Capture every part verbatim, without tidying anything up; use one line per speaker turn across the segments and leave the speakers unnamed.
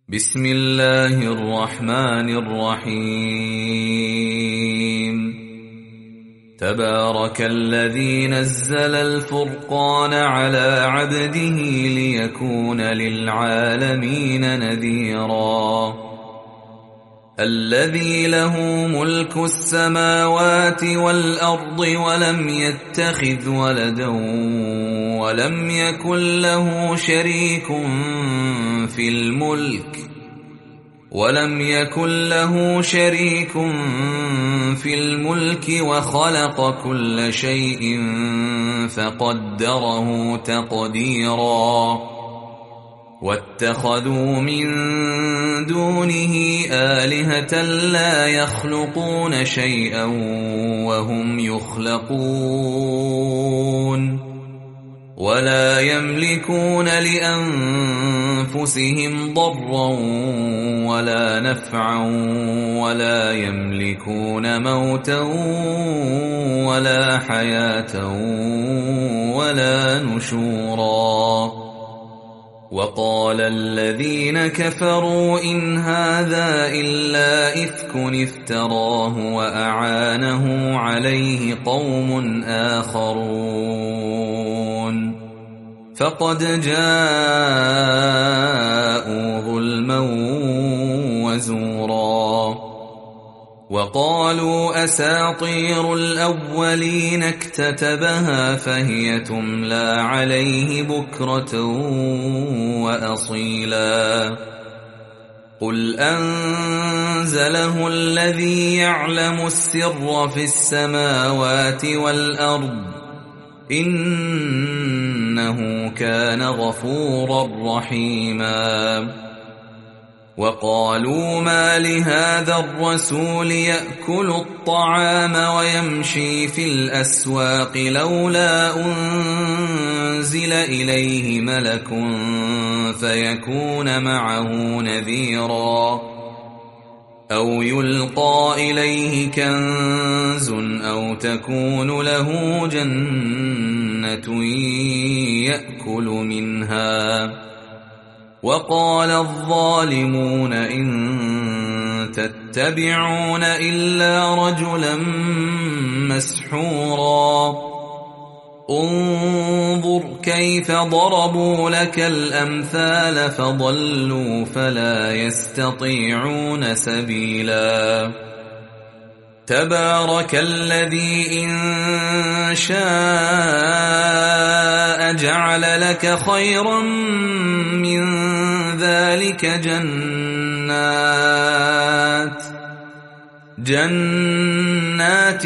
بسم الله الرحمن الرحيم تبارك الذي نزل الفرقان على عبده ليكون للعالمين نذيرا الذي له ملك السماوات والأرض ولم يتخذ ولدا ولم يكن له شريك في الملك ولم يكن له شريك في الملك وخلق كل شيء فقدره تقديرا واتخذوا من دونه آلهة لا يخلقون شيئا وهم يخلقون ولا يملكون لأنفسهم ضرا ولا نفعا ولا يملكون موتا ولا حياة ولا نشورا وقال الذين كفروا إن هذا إلا إفك افتراه وأعانه عليه قوم آخرون فقد جاءوا ظلما وزورا وقالوا أساطير الأولين اكتتبها فهي تملى عليه بكرة وأصيلا قل أنزله الذي يعلم السر في السماوات والأرض إنه كان غفورا رحيما وقالوا ما لهذا الرسول يأكل الطعام ويمشي في الأسواق لولا أنزل إليه ملك فيكون معه نذيرا أو يلقى إليه كنز أو تكون له جنة يأكل منها وقال الظالمون إن تتبعون إلا رجلا مسحورا انظر كيف ضربوا لك الأمثال فضلوا فلا يستطيعون سبيلا تبارك الذي إن شاء جعل لك خيرا من ذلك جنات جنات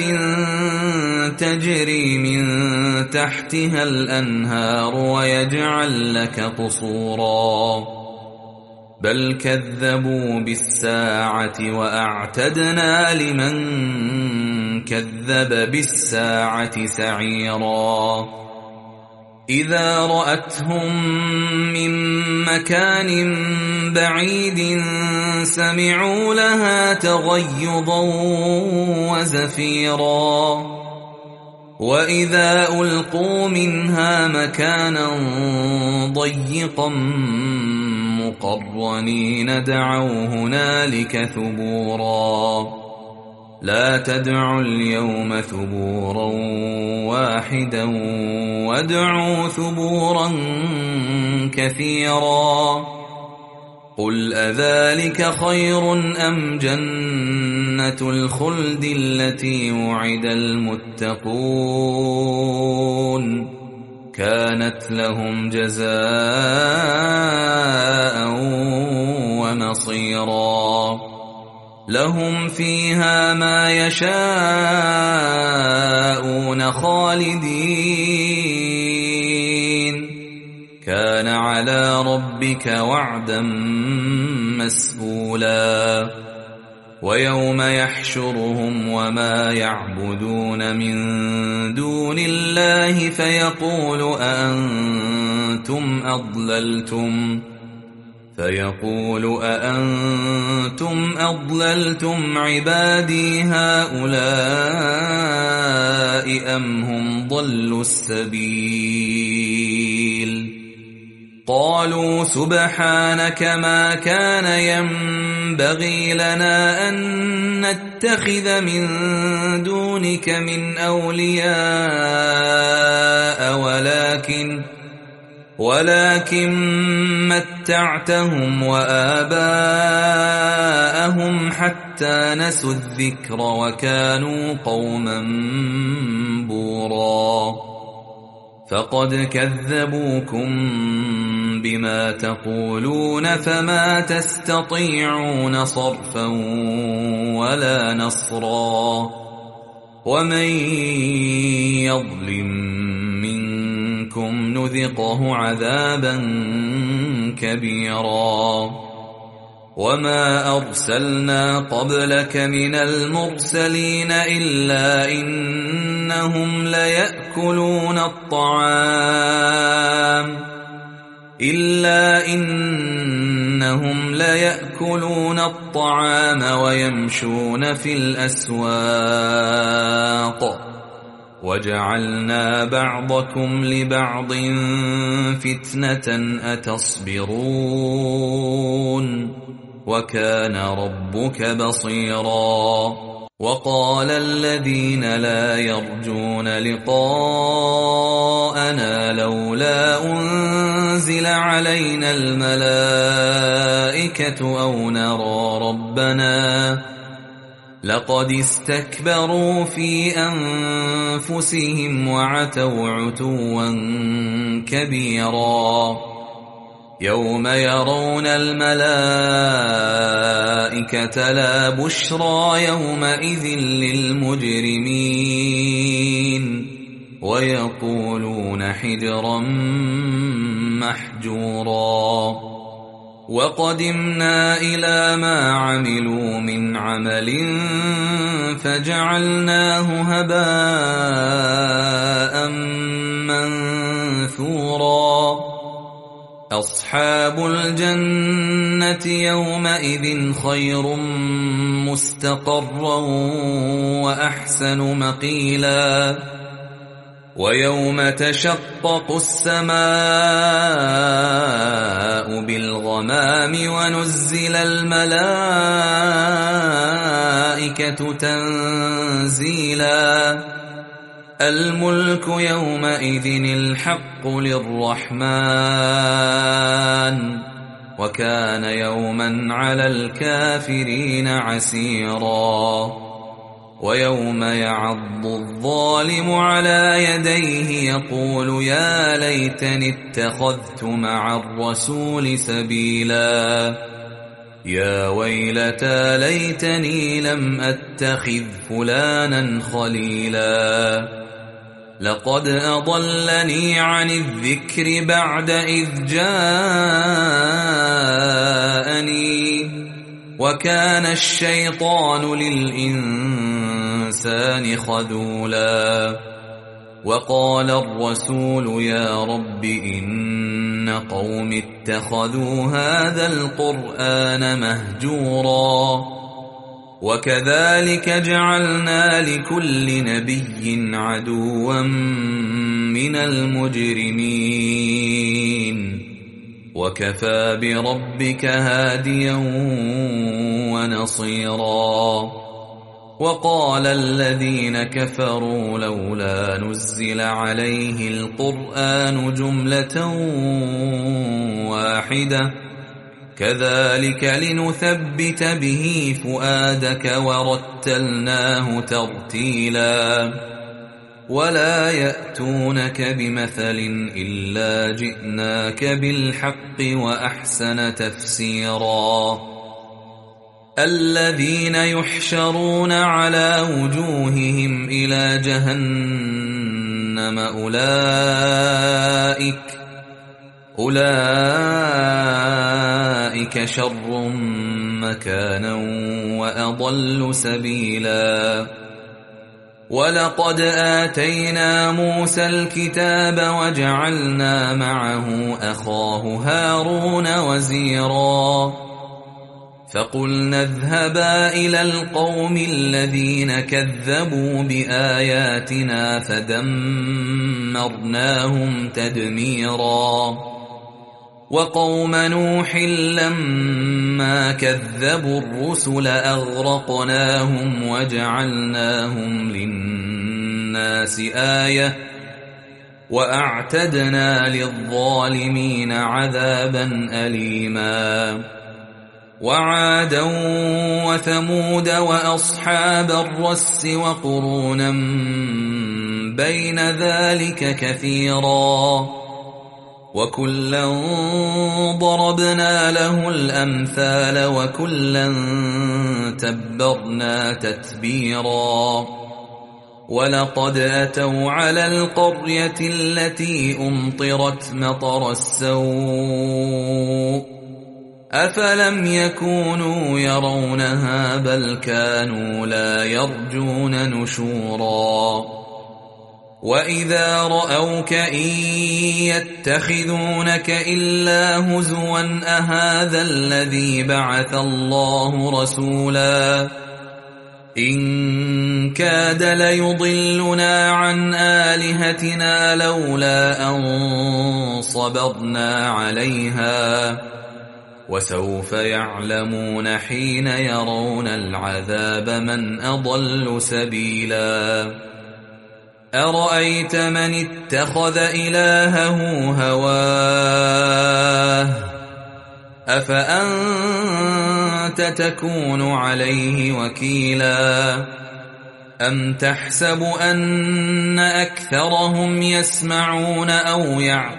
تجري من تحتها الأنهار ويجعل لك قصورا بل كذبوا بالساعة وأعتدنا لمن كذب بالساعة سعيرا إذا رأتهم من مكان بعيد سمعوا لها تغيظا وزفيرا وإذا ألقوا منها مكانا ضيقا مقرنين دعوا هنالك ثبورا لا تدعوا اليوم ثبورا واحدا وادعوا ثبورا كثيرا قل أذلك خير أم جنة الخلد التي وعد المتقون كانت لهم جزاء ومصيرا لهم فيها ما يشاءون خالدين كان على ربك وعدا مسئولا ويوم يحشرهم وما يعبدون من دون الله فيقول أأنتم أضللتم فيقول أأنتم أضللتم عبادي هؤلاء أم هم ضلوا السبيل قالوا سبحانك ما كان ينبغي لنا أن نتخذ من دونك من أولياء ولكن ولكن متعتهم وآباءهم حتى نسوا الذكر وكانوا قوما بورا فقد كذبوكم بما تقولون فما تستطيعون صرفا ولا نصرا ومن يظلم منكم نذقه عذابا كبيرا وما أرسلنا قبلك من المرسلين إلا إنهم ليأكلون الطعام إلا إنهم ليأكلون الطعام ويمشون في الأسواق وجعلنا بعضكم لبعض فتنة أتصبرون وكان ربك بصيرا وقال الذين لا يرجون لقاءنا لولا أنزل علينا الملائكة أو نرى ربنا لقد استكبروا في أنفسهم وعتوا عتوا كبيرا يوم يرون الملائكة لا بشرى يومئذ للمجرمين ويقولون حجرا محجورا وقدمنا إلى ما عملوا من عمل فجعلناه هباء منثورا أصحاب الجنة يومئذ خير مستقرا وأحسن مقيلا ويوم تشقق السماء بالغمام ونزل الملائكة تنزيلا الملك يومئذ الحق للرحمن وكان يوما على الكافرين عسيرا ويوم يعض الظالم على يديه يقول يا ليتني اتخذت مع الرسول سبيلا يا ويلتى ليتني لم أتخذ فلانا خليلا لقد أضلني عن الذكر بعد إذ جاءني وكان الشيطان للإنسان خذولا وقال الرسول يا رب إن قوم اتخذوا هذا القرآن مهجورا وكذلك جعلنا لكل نبي عدوا من المجرمين وكفى بربك هاديا ونصيرا وقال الذين كفروا لولا نزل عليه القرآن جملة واحدة كذلك لنثبت به فؤادك ورتلناه ترتيلا ولا يأتونك بمثل إلا جئناك بالحق وأحسن تفسيرا الذين يحشرون على وجوههم إلى جهنم أولئك أولئك شر مكانا وأضل سبيلا ولقد آتينا موسى الكتاب وجعلنا معه أخاه هارون وزيرا فقلنا اذهبا إلى القوم الذين كذبوا بآياتنا فدمرناهم تدميرا وقوم نوح لما كذبوا الرسل أغرقناهم وجعلناهم للناس آية وأعتدنا للظالمين عذابا أليما وعادا وثمود وأصحاب الرس وقرونا بين ذلك كثيرا وكلا ضربنا له الأمثال وكلا تبرنا تتبيرا ولقد أتوا على القرية التي أمطرت مطر السوء أفلم يكونوا يرونها بل كانوا لا يرجون نشورا وإذا رأوك إن يتخذونك إلا هزوا أهذا الذي بعث الله رسولا إن كاد ليضلنا عن آلهتنا لولا أن صبرنا عليها وسوف يعلمون حين يرون العذاب من أضل سبيلا أرأيت من اتخذ إلهه هواه أفأنت تكون عليه وكيلا أم تحسب أن أكثرهم يسمعون أو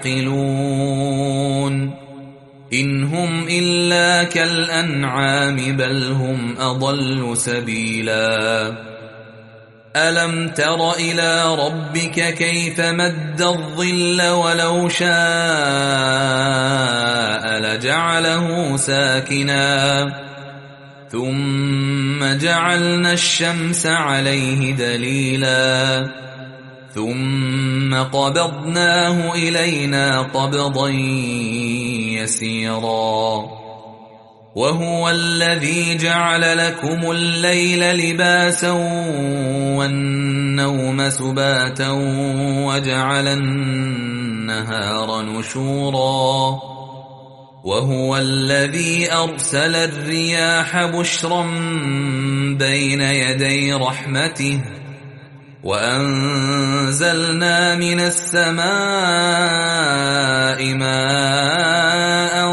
يعقلون إن هم إلا كالأنعام بل هم أضل سبيلا ألم تر إلى ربك كيف مد الظل ولو شاء لجعله ساكنا ثم جعلنا الشمس عليه دليلا ثم قبضناه إلينا قبضا يسيرا وهو الذي جعل لكم الليل لباسا والنوم سباتا وجعل النهار نشورا وهو الذي أرسل الرياح بشرا بين يدي رحمته وأنزلنا من السماء ماء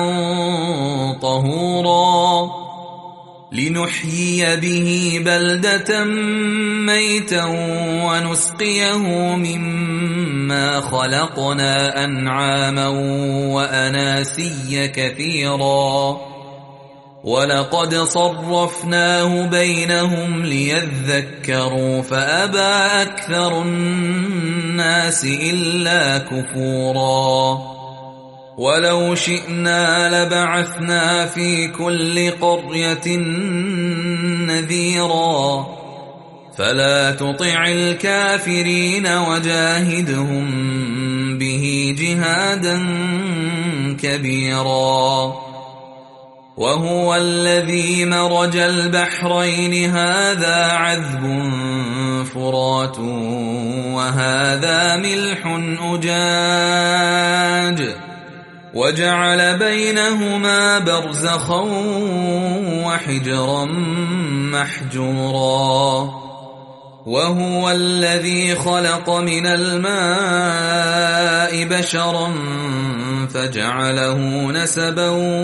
طهورا لنحيي به بلدة ميتا ونسقيه مما خلقنا أنعاما وأناسيا كثيرا ولقد صرفناه بينهم ليذكروا فأبى أكثر الناس إلا كفورا ولو شئنا لبعثنا في كل قرية نذيرا فلا تطع الكافرين وجاهدهم به جهادا كبيرا وهو الذي مرج البحرين هذا عذب فرات وهذا ملح أجاج وجعل بينهما برزخا وحجرا محجورا وهو الذي خلق من الماء بشرا فجعله نسبا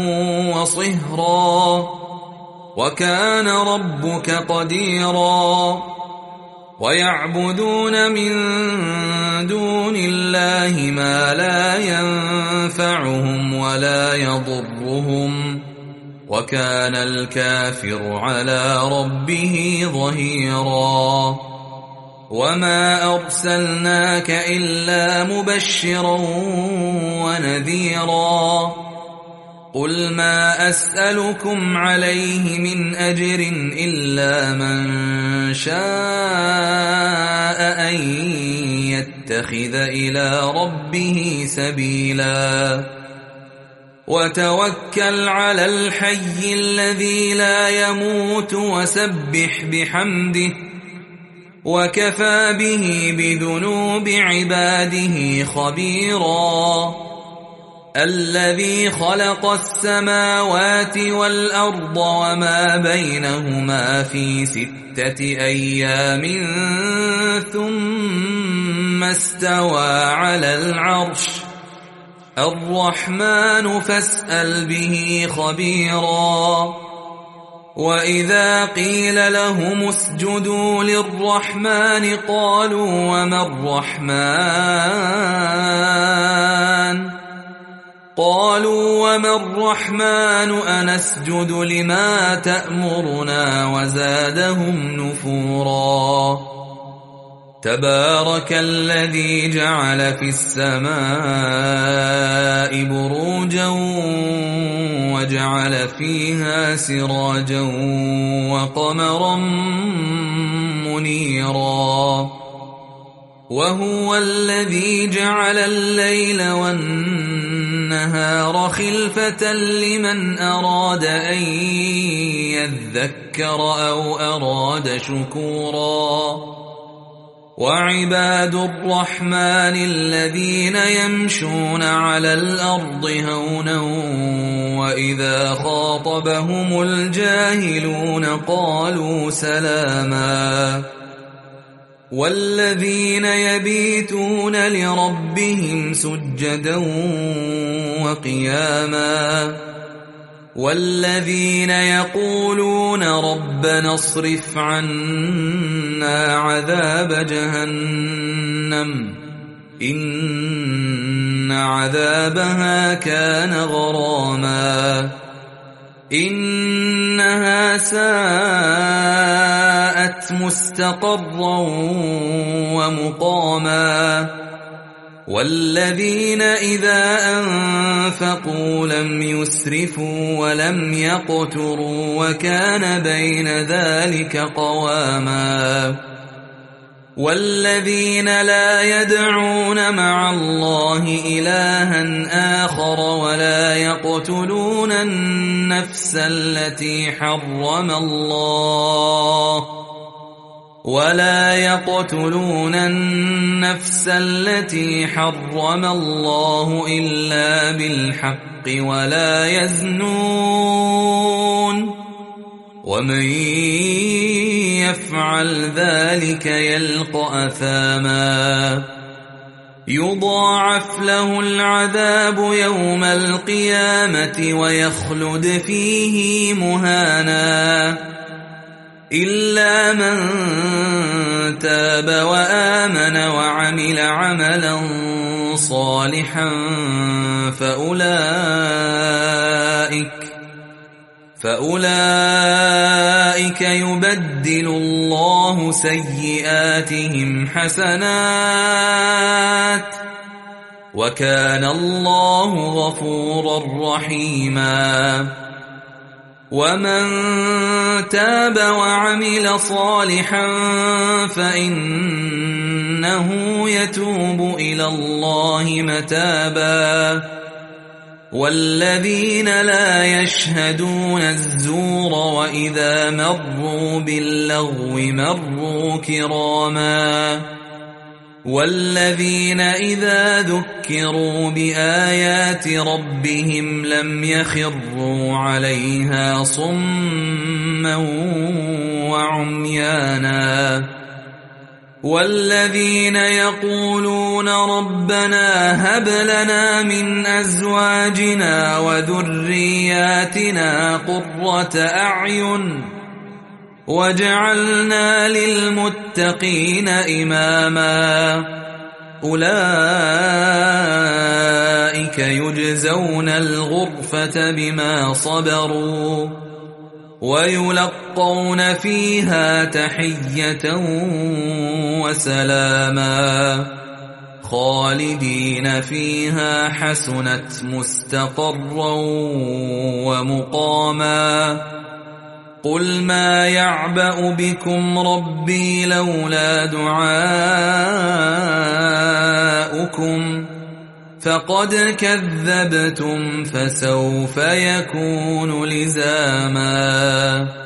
وصهرا وكان ربك قديرا ويعبدون من دون الله ما لا ينفعهم ولا يضرهم وكان الكافر على ربه ظهيرا وما أرسلناك إلا مبشرا ونذيرا قل ما أسألكم عليه من أجر إلا من شاء أن يتخذ إلى ربه سبيلا وتوكل على الحي الذي لا يموت وسبح بحمده وكفى به بذنوب عباده خبيرا الذي خلق السماوات والأرض وما بينهما في ستة أيام ثم استوى على العرش الرحمن فاسأل به خبيرا وإذا قيل لهم اسجدوا للرحمن قالوا وما الرحمن قالوا وما الرحمن أنسجد لما تأمرنا وزادهم نفورا تبارك الذي جعل في السماء بروجا وجعل فيها سراجا وقمرا منيرا وهو الذي جعل الليل والنهار خلفة لمن أراد أن يذكر أو أراد شكورا وعباد الرحمن الذين يمشون على الأرض هونا وإذا خاطبهم الجاهلون قالوا سلاما والذين يبيتون لربهم سجدا وقياما والذين يقولون ربنا اصرف عنا عذاب جهنم إن عذابها كان غراما إنها ساءت مستقرا ومقاما والذين إذا أنفقوا لم يسرفوا ولم يقتروا وكان بين ذلك قواما والذين لا يدعون مع الله إلها آخر ولا يقتلون النفس التي حرم الله ولا يقتلون النفس التي حرم الله إلا بالحق ولا يزنون ومن يفعل ذلك يلقى أثاما يضاعف له العذاب يوم القيامة ويخلد فيه مهانا إلا من تاب وآمن وعمل عملا صالحا فأولئك فأولئك يبدل الله سيئاتهم حسنات وكان الله غفورا رحيما ومن تاب وعمل صالحا فإنه يتوب إلى الله متابا والذين لا يشهدون الزور وإذا مروا باللغو مروا كراما والذين إذا ذكروا بآيات ربهم لم يخروا عليها صما وعميانا والذين يقولون ربنا هب لنا من أزواجنا وذرياتنا قرة أعين وجعلنا للمتقين إماما أولئك يجزون الغرفة بما صبروا ويلقون فيها تحية وسلاما خالدين فيها حسنت مستقرا ومقاما قل ما يعبأ بكم ربي لولا دعاؤكم فقد كذبتم فسوف يكون لزاما.